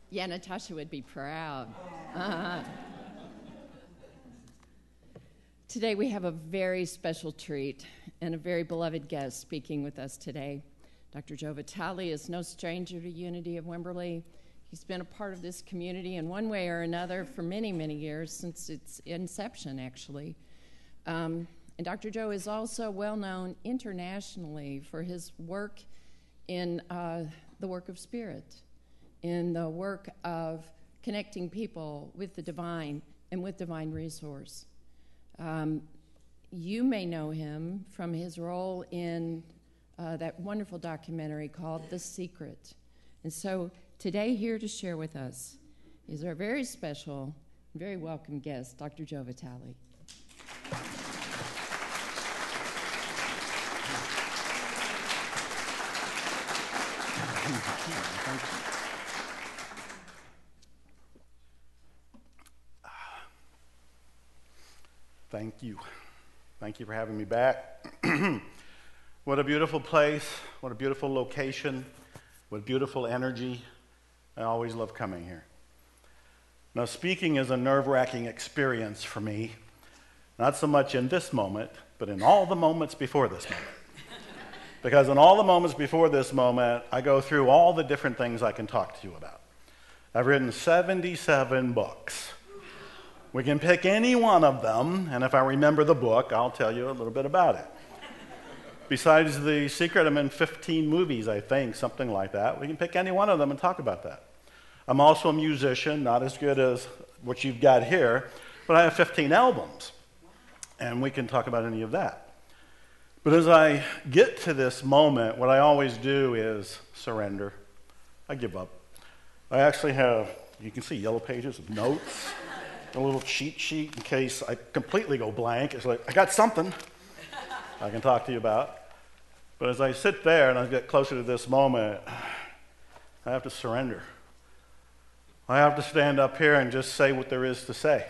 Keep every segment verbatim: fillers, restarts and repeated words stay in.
Yeah, Natasha would be proud. Uh-huh. Today we have a very special treat and a very beloved guest speaking with us today. Doctor Joe Vitale is no stranger to Unity of Wimberley. He's been a part of this community in one way or another for many, many years, since its inception, actually. Um, and Doctor Joe is also well known internationally for his work in uh, the work of spirit, in the work of connecting people with the divine and with divine resource. Um, you may know him from his role in uh, that wonderful documentary called The Secret. And so today here to share with us is our very special, very welcome guest, Doctor Joe Vitale. Thank you. Thank you. Thank you for having me back. What a beautiful place. What a beautiful location. What beautiful energy. I always love coming here. Now, speaking is a nerve-wracking experience for me, not so much in this moment, but in all the moments before this moment. Because in all the moments before this moment, I go through all the different things I can talk to you about. I've written seventy-seven books. We can pick any one of them, and if I remember the book, I'll tell you a little bit about it. Besides The Secret, I'm in fifteen movies, I think, something like that. We can pick any one of them and talk about that. I'm also a musician, not as good as what you've got here, but I have fifteen albums, and we can talk about any of that. But as I get to this moment, what I always do is surrender. I give up. I actually have, you can see yellow pages of notes, a little cheat sheet in case I completely go blank. It's like, I got something I can talk to you about. But as I sit there and I get closer to this moment, I have to surrender. I have to stand up here and just say what there is to say.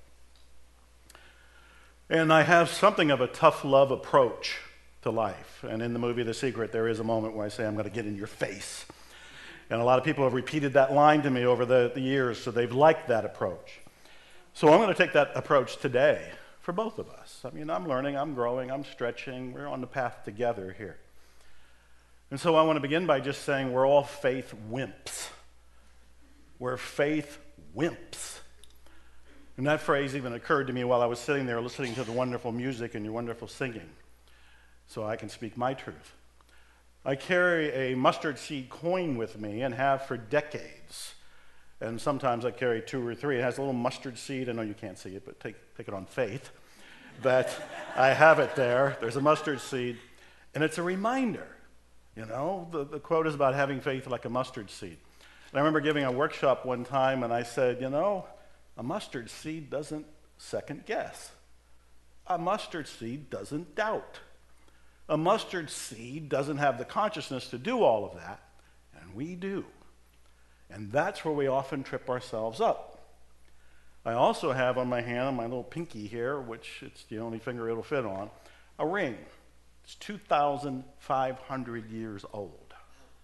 And I have something of a tough love approach to life. And in the movie The Secret, there is a moment where I say, I'm going to get in your face. And a lot of people have repeated that line to me over the, the years, so they've liked that approach. So I'm going to take that approach today for both of us. I mean, I'm learning, I'm growing, I'm stretching. We're on the path together here. And so I want to begin by just saying we're all faith wimps. We're faith wimps. And that phrase even occurred to me while I was sitting there listening to the wonderful music and your wonderful singing, so I can speak my truth. I carry a mustard seed coin with me and have for decades. And sometimes I carry two or three. It has a little mustard seed. I know you can't see it, but take, take it on faith. That I have it there. There's a mustard seed. And it's a reminder. You know, the, the quote is about having faith like a mustard seed. And I remember giving a workshop one time, and I said, you know, a mustard seed doesn't second guess. A mustard seed doesn't doubt. A mustard seed doesn't have the consciousness to do all of that, and we do. And that's where we often trip ourselves up. I also have on my hand, on my little pinky here, which it's the only finger it'll fit on, a ring. It's two thousand five hundred years old.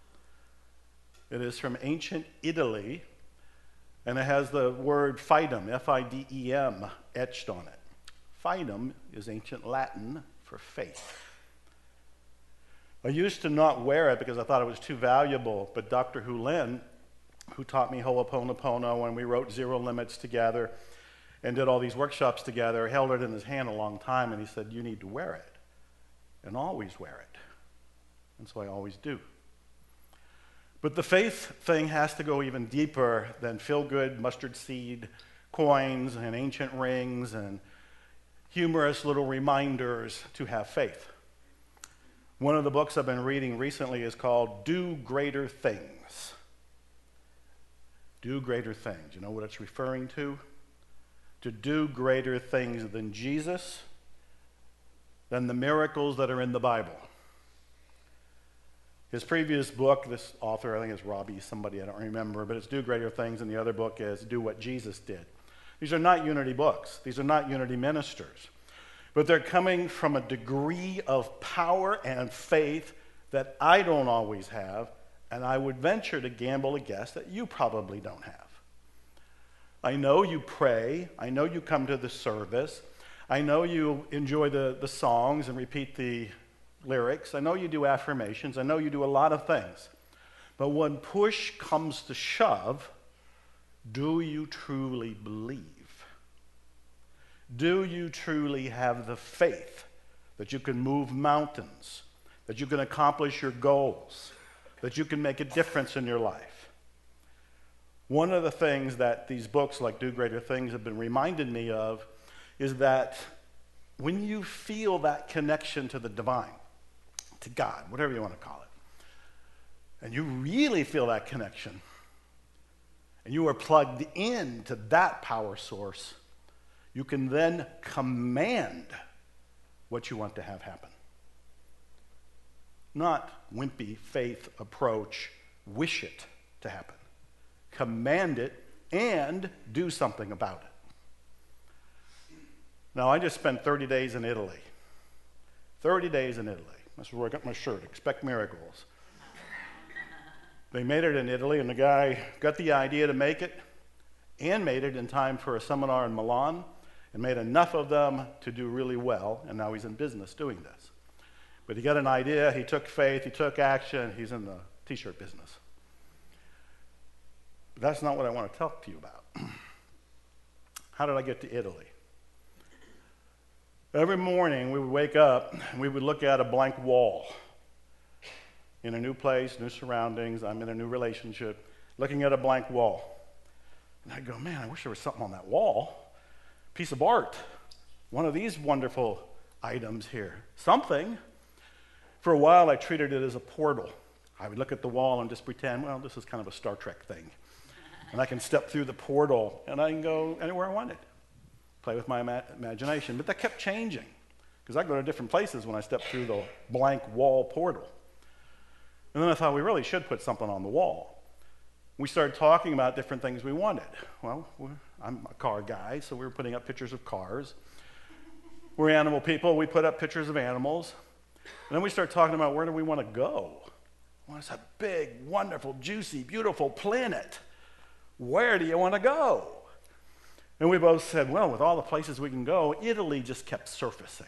It is from ancient Italy, and it has the word fidem, F I D E M, etched on it. Fidem is ancient Latin for faith. I used to not wear it because I thought it was too valuable, but Doctor Hulen, who taught me Ho'oponopono when we wrote Zero Limits together and did all these workshops together, held it in his hand a long time, and he said, you need to wear it, and always wear it. And so I always do. But the faith thing has to go even deeper than feel-good mustard seed coins and ancient rings and humorous little reminders to have faith. One of the books I've been reading recently is called Do Greater Things. Do greater things. You know what it's referring to? To do greater things than Jesus, than the miracles that are in the Bible. His previous book, this author, I think is Robbie, somebody I don't remember, but it's Do Greater Things, and the other book is Do What Jesus Did. These are not unity books. These are not unity ministers. But they're coming from a degree of power and faith that I don't always have, and I would venture to gamble a guess that you probably don't have. I know you pray. I know you come to the service. I know you enjoy the, the songs and repeat the lyrics. I know you do affirmations. I know you do a lot of things. But when push comes to shove, do you truly believe? Do you truly have the faith that you can move mountains, that you can accomplish your goals, that you can make a difference in your life? One of the things that these books like Do Greater Things have been reminded me of is that when you feel that connection to the divine, to God, whatever you want to call it, and you really feel that connection, and you are plugged in to that power source, you can then command what you want to have happen. Not wimpy faith approach, wish it to happen. Command it and do something about it. Now, I just spent thirty days in Italy. thirty days in Italy. That's where I got my shirt, Expect Miracles. They made it in Italy, and the guy got the idea to make it and made it in time for a seminar in Milan and made enough of them to do really well, and now he's in business doing this. But he got an idea, he took faith, he took action, he's in the t-shirt business. But that's not what I want to talk to you about. How did I get to Italy? Every morning we would wake up and we would look at a blank wall. In a new place, new surroundings, I'm in a new relationship, looking at a blank wall. And I'd go, man, I wish there was something on that wall. Piece of art. One of these wonderful items here. Something. For a while, I treated it as a portal. I would look at the wall and just pretend, well, this is kind of a Star Trek thing. And I can step through the portal, and I can go anywhere I wanted. Play with my ima- imagination. But that kept changing, because I go to different places when I step through the blank wall portal. And then I thought we really should put something on the wall. We started talking about different things we wanted. Well, I'm a car guy, so we were putting up pictures of cars. We're animal people. We put up pictures of animals. And then we started talking about where do we want to go. Well, it's a big, wonderful, juicy, beautiful planet. Where do you want to go? And we both said, well, with all the places we can go, Italy just kept surfacing.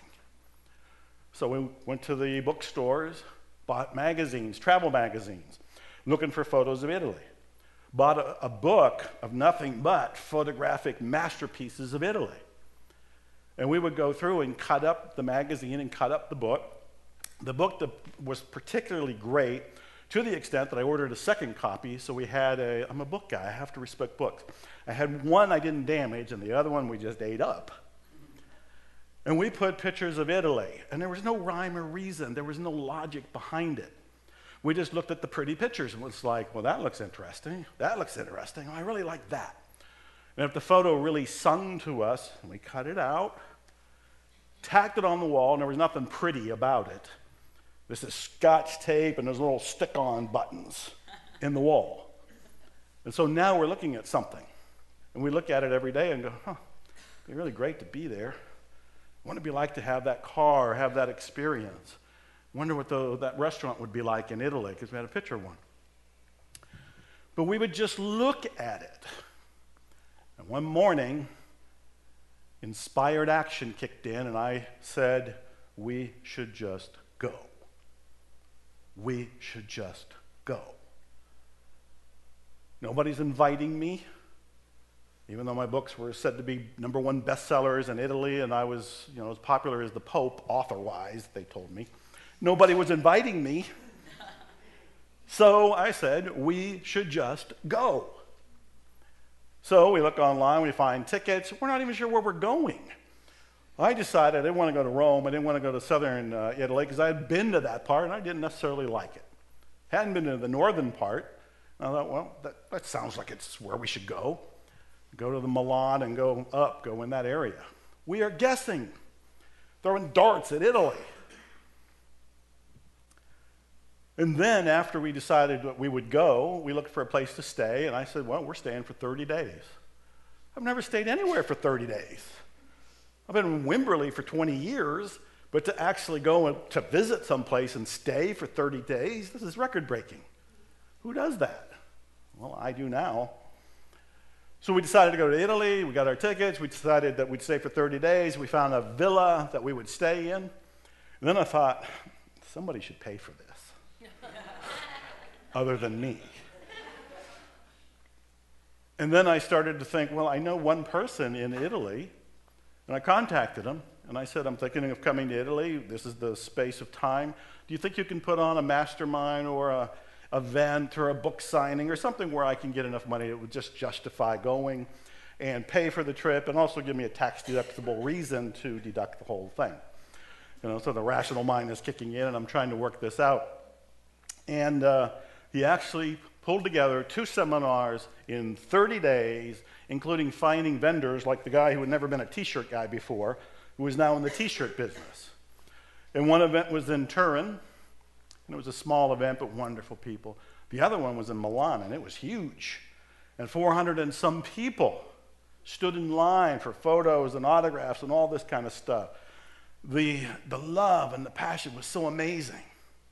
So we went to the bookstores, bought magazines, travel magazines, looking for photos of Italy. Bought a, a book of nothing but photographic masterpieces of Italy. And we would go through and cut up the magazine and cut up the book. The book that was particularly great to the extent that I ordered a second copy, so we had a, I'm a book guy, I have to respect books. I had one I didn't damage, and the other one we just ate up. And we put pictures of Italy, and there was no rhyme or reason, there was no logic behind it. We just looked at the pretty pictures and was like, well, that looks interesting, that looks interesting, oh, I really like that. And if the photo really sung to us, we cut it out, tacked it on the wall, and there was nothing pretty about it. This is Scotch tape and those little stick-on buttons in the wall. And so now we're looking at something. And we look at it every day and go, huh, it'd be really great to be there. What would it be like to have that car, have that experience? Wonder what the, that restaurant would be like in Italy, because we had a picture of one. But we would just look at it. And one morning, inspired action kicked in, and I said, we should just go. We should just go. Nobody's inviting me, even though my books were said to be number one bestsellers in Italy, and I was, you know, as popular as the Pope, author-wise, they told me. Nobody was inviting me. So I said, we should just go. So we look online, we find tickets. We're not even sure where we're going. I decided I didn't want to go to Rome. I didn't want to go to southern uh, Italy because I had been to that part and I didn't necessarily like it. Hadn't been to the northern part. And I thought, well, that, that sounds like it's where we should go. Go to the Milan and go up, go in that area. We are guessing, throwing darts at Italy. And then after we decided that we would go, we looked for a place to stay, and I said, well, we're staying for thirty days. I've never stayed anywhere for thirty days. I've been in Wimberley for twenty years, but to actually go and to visit someplace and stay for thirty days, this is record-breaking. Who does that? Well, I do now. So we decided to go to Italy. We got our tickets. We decided that we'd stay for thirty days. We found a villa that we would stay in. And then I thought, somebody should pay for this other than me. And then I started to think, well, I know one person in Italy, and I contacted him, and I said, I'm thinking of coming to Italy. This is the space of time. Do you think you can put on a mastermind or a event or a book signing or something where I can get enough money that would just justify going and pay for the trip and also give me a tax-deductible reason to deduct the whole thing? You know, so the rational mind is kicking in, and I'm trying to work this out. And uh, he actually pulled together two seminars in thirty days, including finding vendors like the guy who had never been a T-shirt guy before, who is now in the T-shirt business. And one event was in Turin, and it was a small event, but wonderful people. The other one was in Milan, and it was huge. And four hundred and some people stood in line for photos and autographs and all this kind of stuff. The, the love and the passion was so amazing.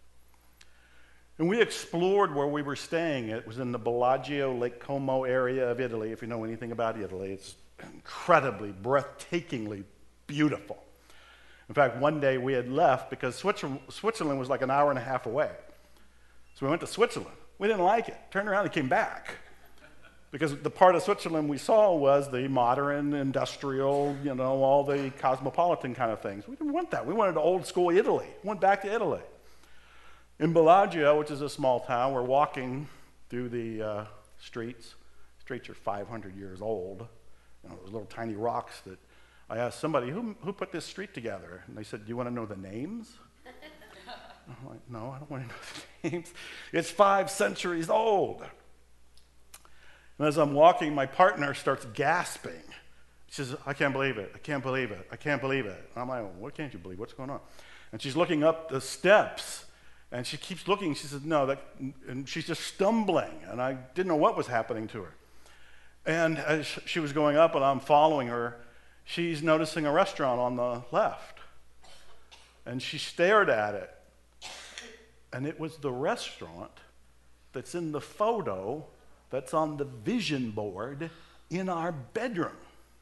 And we explored where we were staying. It was in the Bellagio, Lake Como area of Italy. If you know anything about Italy, it's incredibly, breathtakingly beautiful. In fact, one day we had left because Switzerland was like an hour and a half away. So we went to Switzerland. We didn't like it. Turned around and came back. Because the part of Switzerland we saw was the modern, industrial, you know, all the cosmopolitan kind of things. We didn't want that. We wanted old school Italy. We went back to Italy. In Bellagio, which is a small town, we're walking through the uh, streets. Streets are five hundred years old. You know, those little tiny rocks that I asked somebody, who, who put this street together? And they said, do you want to know the names? I'm like, no, I don't want to know the names. It's five centuries old. And as I'm walking, my partner starts gasping. She says, I can't believe it. I can't believe it. I can't believe it. And I'm like, well, what can't you believe? What's going on? And she's looking up the steps. And she keeps looking. She says, no, that, and she's just stumbling. And I didn't know what was happening to her. And as she was going up and I'm following her, she's noticing a restaurant on the left. And she stared at it. And it was the restaurant that's in the photo that's on the vision board in our bedroom.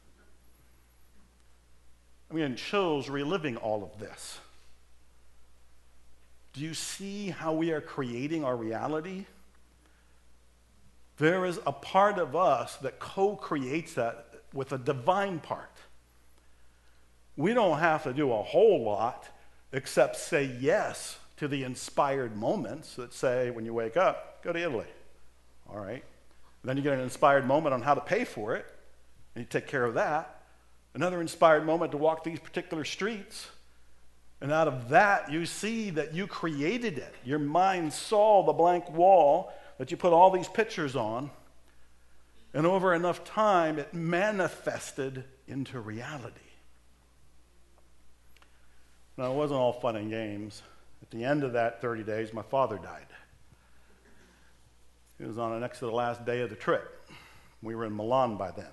I mean, chills reliving all of this. Do you see how we are creating our reality? There is a part of us that co-creates that with a divine part. We don't have to do a whole lot except say yes to the inspired moments that say, when you wake up, go to Italy. All right. Then you get an inspired moment on how to pay for it, and you take care of that. Another inspired moment to walk these particular streets. And out of that, you see that you created it. Your mind saw the blank wall that you put all these pictures on, and over enough time, it manifested into reality. Now, it wasn't all fun and games. At the end of that thirty days, my father died. It was on the next to the last day of the trip. We were in Milan by then.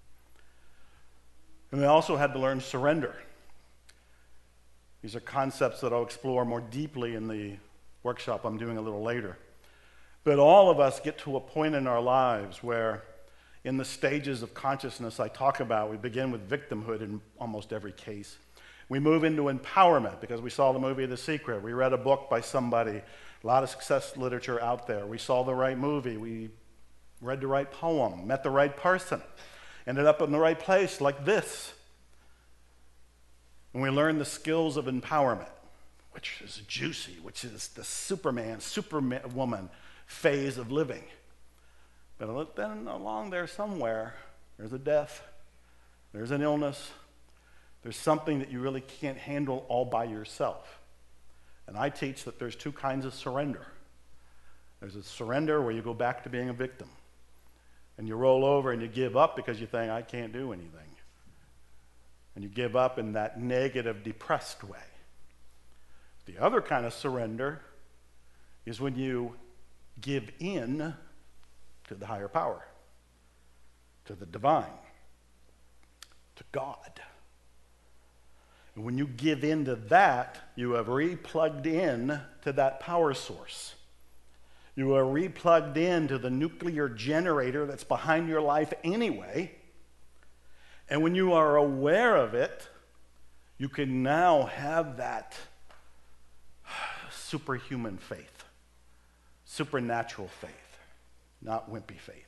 And we also had to learn surrender. These are concepts that I'll explore more deeply in the workshop I'm doing a little later. But all of us get to a point in our lives where, in the stages of consciousness I talk about, we begin with victimhood in almost every case. We move into empowerment because we saw the movie The Secret. We read a book by somebody, a lot of success literature out there. We saw the right movie. We read the right poem, met the right person, ended up in the right place like this. And we learn the skills of empowerment, which is juicy, which is the Superman, Superwoman phase of living. But then along there somewhere, there's a death, there's an illness, there's something that you really can't handle all by yourself. And I teach that there's two kinds of surrender. There's a surrender where you go back to being a victim. And you roll over and you give up because you think, I can't do anything. And you give up in that negative, depressed way. The other kind of surrender is when you give in to the higher power, to the divine, to God. And when you give in to that, you have re-plugged in to that power source. You are replugged into the nuclear generator that's behind your life anyway. And when you are aware of it, you can now have that superhuman faith, supernatural faith, not wimpy faith.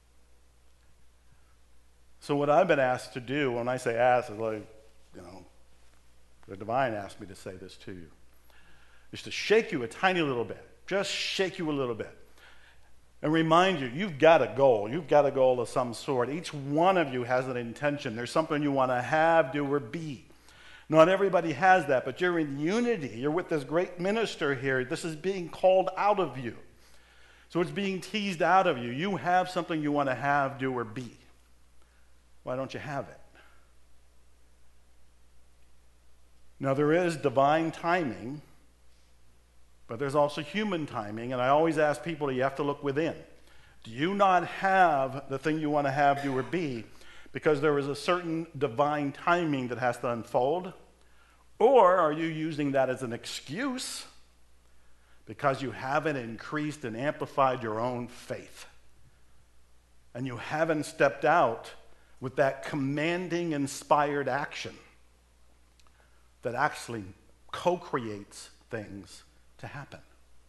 So what I've been asked to do, when I say asked, is like, you know, the divine asked me to say this to you, is to shake you a tiny little bit, just shake you a little bit, and remind you, you've got a goal. You've got a goal of some sort. Each one of you has an intention. There's something you want to have, do, or be. Not everybody has that, but you're in unity. You're with this great minister here. This is being called out of you. So it's being teased out of you. You have something you want to have, do, or be. Why don't you have it? Now, there is divine timing, but there's also human timing, and I always ask people, you have to look within. Do you not have the thing you want to have, do, or be because there is a certain divine timing that has to unfold? Or are you using that as an excuse because you haven't increased and amplified your own faith? And you haven't stepped out with that commanding, inspired action that actually co-creates things to happen.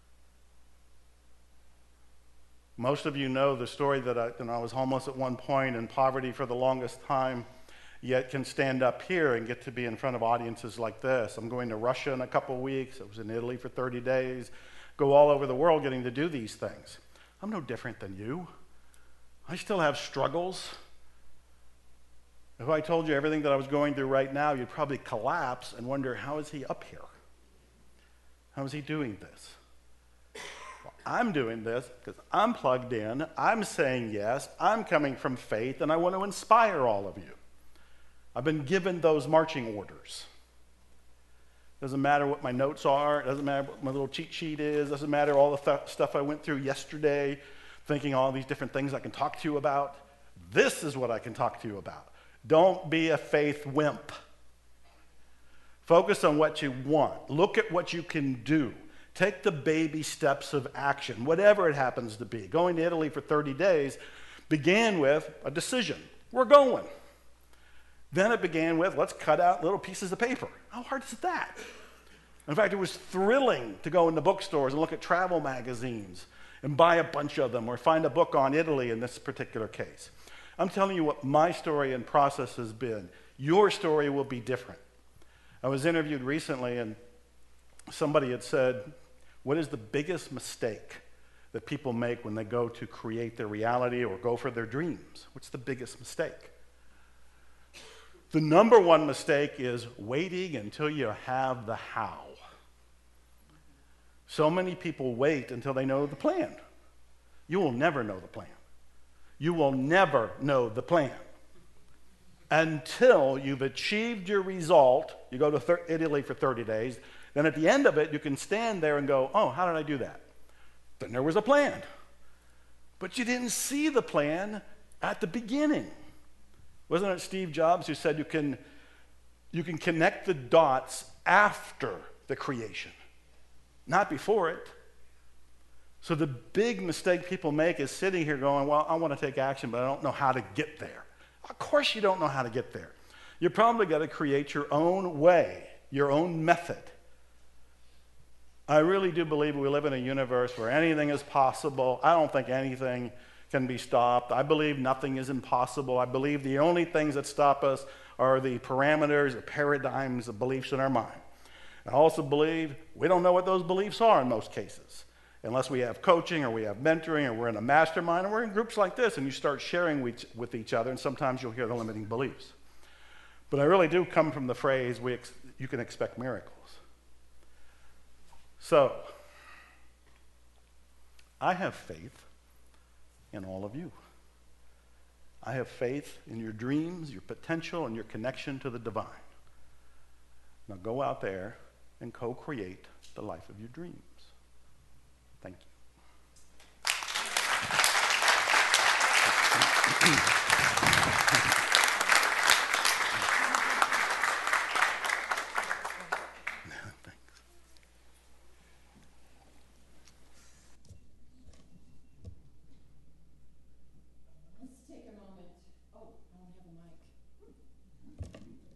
Most of you know the story that I, you know, I was homeless at one point, in poverty for the longest time, yet can stand up here and get to be in front of audiences like this. I'm going to Russia in a couple of weeks. I was in Italy for thirty days. Go all over the world getting to do these things. I'm no different than you. I still have struggles. If I told you everything that I was going through right now, you'd probably collapse and wonder, how is he up here? How is he doing this? Well, I'm doing this because I'm plugged in, I'm saying yes, I'm coming from faith, and I want to inspire all of you. I've been given those marching orders. Doesn't matter what my notes are, it doesn't matter what my little cheat sheet is, doesn't matter all the th- stuff I went through yesterday, thinking all these different things I can talk to you about. This is what I can talk to you about. Don't be a faith wimp. Focus on what you want. Look at what you can do. Take the baby steps of action, whatever it happens to be. Going to Italy for thirty days began with a decision. We're going. Then it began with, let's cut out little pieces of paper. How hard is that? In fact, it was thrilling to go into bookstores and look at travel magazines and buy a bunch of them, or find a book on Italy in this particular case. I'm telling you what my story and process has been. Your story will be different. I was interviewed recently, and somebody had said, what is the biggest mistake that people make when they go to create their reality or go for their dreams? What's the biggest mistake? The number one mistake is waiting until you have the how. So many people wait until they know the plan. You will never know the plan. You will never know the plan until you've achieved your result. You go to thir- Italy for thirty days. Then at the end of it, you can stand there and go, oh, how did I do that? Then there was a plan. But you didn't see the plan at the beginning. Wasn't it Steve Jobs who said you can, you can connect the dots after the creation, not before it? So the big mistake people make is sitting here going, well, I want to take action, but I don't know how to get there. Of course you don't know how to get there. You probably got to create your own way, your own method. I really do believe we live in a universe where anything is possible. I don't think anything can be stopped. I believe nothing is impossible. I believe the only things that stop us are the parameters, the paradigms, the beliefs in our mind. I also believe we don't know what those beliefs are in most cases, unless we have coaching or we have mentoring or we're in a mastermind or we're in groups like this and you start sharing with each other, and sometimes you'll hear the limiting beliefs. But I really do come from the phrase, we ex- you can expect miracles. So, I have faith in all of you. I have faith in your dreams, your potential, and your connection to the divine. Now go out there and co-create the life of your dreams. Thank you.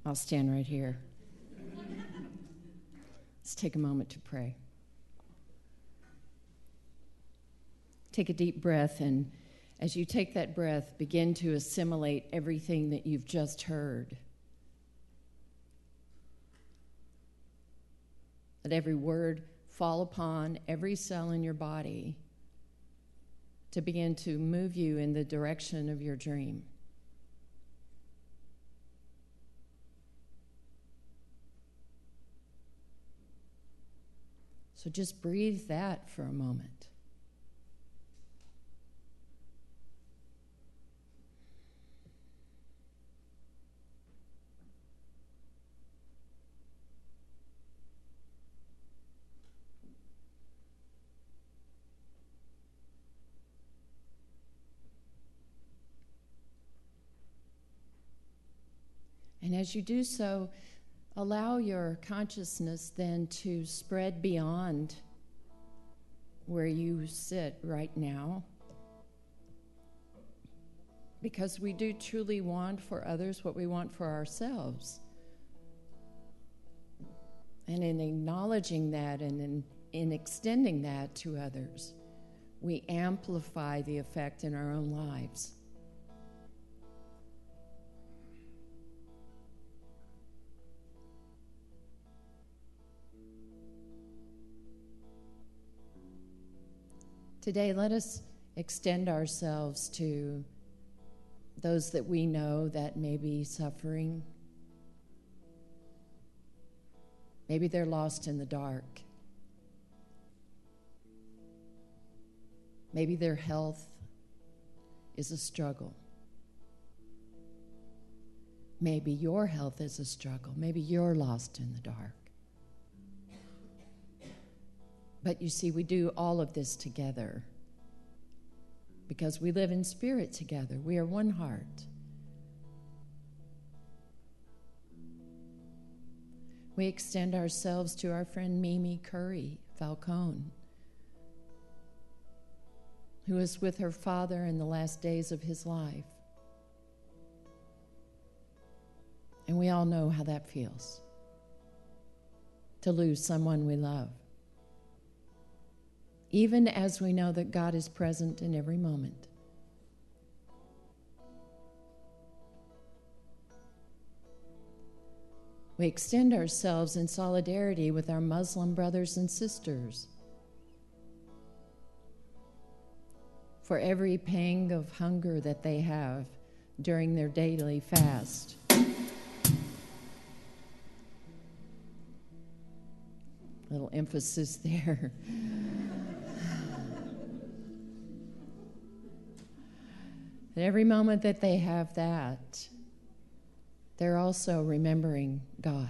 I'll stand right here. Let's take a moment to pray. Take a deep breath, and as you take that breath, begin to assimilate everything that you've just heard. Let every word fall upon every cell in your body to begin to move you in the direction of your dream. So just breathe that for a moment. And as you do so, allow your consciousness then to spread beyond where you sit right now. Because we do truly want for others what we want for ourselves. And in acknowledging that and in, in extending that to others, we amplify the effect in our own lives. Today, let us extend ourselves to those that we know that may be suffering. Maybe they're lost in the dark. Maybe their health is a struggle. Maybe your health is a struggle. Maybe you're lost in the dark. But you see, we do all of this together because we live in spirit together. We are one heart. We extend ourselves to our friend Mimi Curry Falcone, who is with her father in the last days of his life. And we all know how that feels, to lose someone we love. Even as we know that God is present in every moment. We extend ourselves in solidarity with our Muslim brothers and sisters for every pang of hunger that they have during their daily fast. Little emphasis there. At every moment that they have that, they're also remembering God.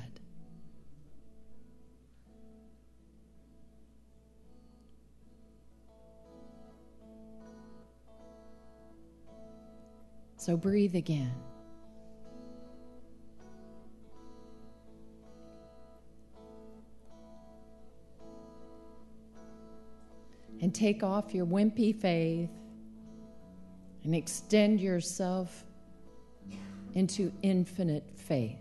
So breathe again. And take off your wimpy faith and extend yourself into infinite faith.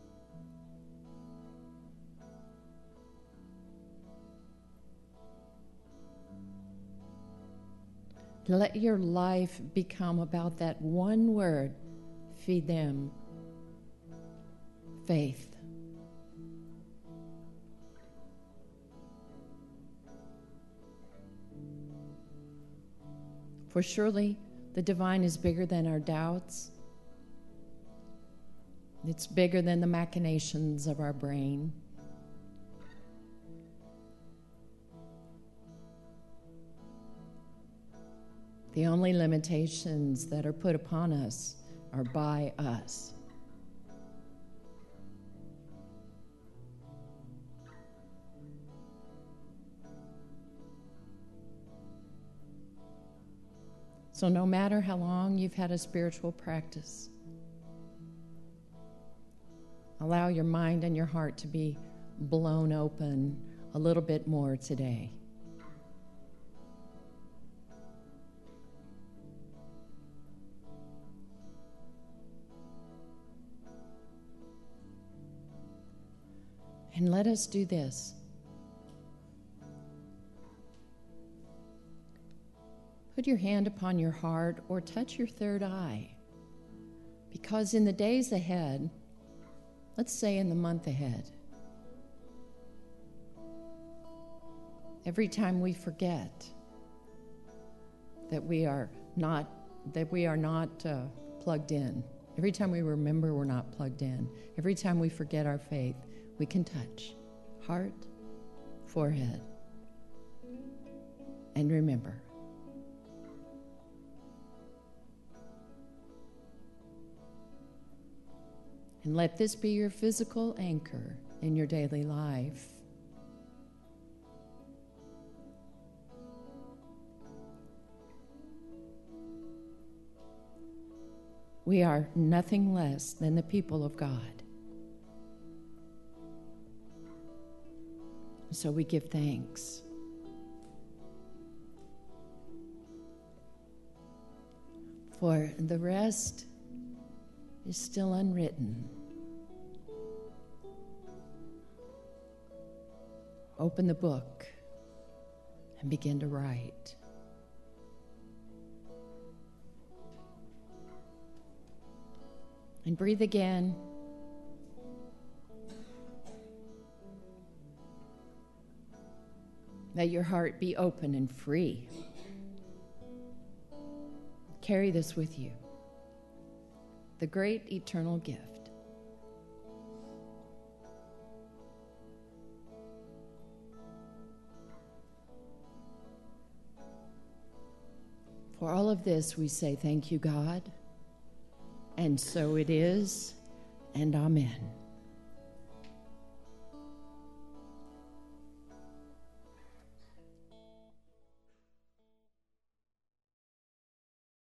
Let your life become about that one word, feed them, faith. For surely the divine is bigger than our doubts. It's bigger than the machinations of our brain. The only limitations that are put upon us are by us. So no matter how long you've had a spiritual practice, allow your mind and your heart to be blown open a little bit more today. And let us do this. Put your hand upon your heart or touch your third eye. Because in the days ahead, let's say in the month ahead, every time we forget that we are not that we are not uh, plugged in, every time we remember we're not plugged in, every time we forget our faith, we can touch heart, forehead, and remember. And let this be your physical anchor in your daily life. We are nothing less than the people of God. So we give thanks. For the rest is still unwritten. Open the book and begin to write. And breathe again. Let your heart be open and free. Carry this with you. The great eternal gift. For all of this, we say thank you, God. And so it is, and amen.